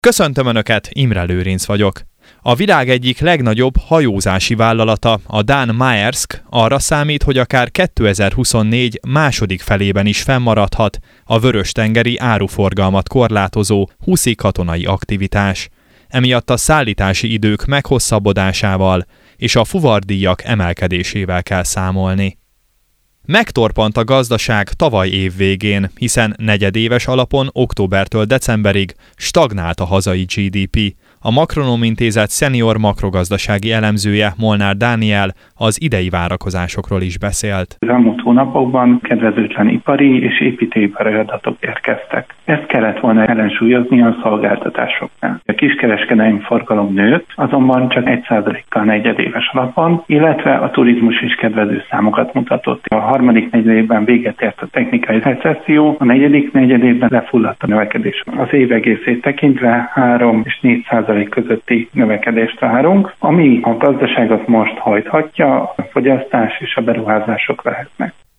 Köszöntöm Önöket, Imre Lőrinc vagyok. A világ egyik legnagyobb hajózási vállalata, a Dán Maersk arra számít, hogy akár 2024 második felében is fennmaradhat a vörös-tengeri áruforgalmat korlátozó huszi katonai aktivitás. Emiatt a szállítási idők meghosszabbodásával és a fuvardíjak emelkedésével kell számolni. Megtorpant a gazdaság tavaly év végén, hiszen negyedéves alapon októbertől decemberig stagnált a hazai GDP. A Makronom Intézet szenior makrogazdasági elemzője, Molnár Dániel az idei várakozásokról is beszélt. Az elmúlt hónapokban kedvezőtlen ipari és építőipari adatok érkeztek. Ezt kellett volna ellensúlyozni a szolgáltatásoknál. A kiskereskedelmi forgalom nőtt, azonban csak 1%-kal negyedéves alapon, illetve a turizmus is kedvező számokat mutatott. A harmadik negyedévben véget ért a technikai recesszió, a negyedik negyedévben lefulladt a növekedés. Az év egészét tekintve 3 és 4% közötti növekedést várunk, ami a gazdaságot most hajthatja, a fogyasztás és a beruházások lehetnek.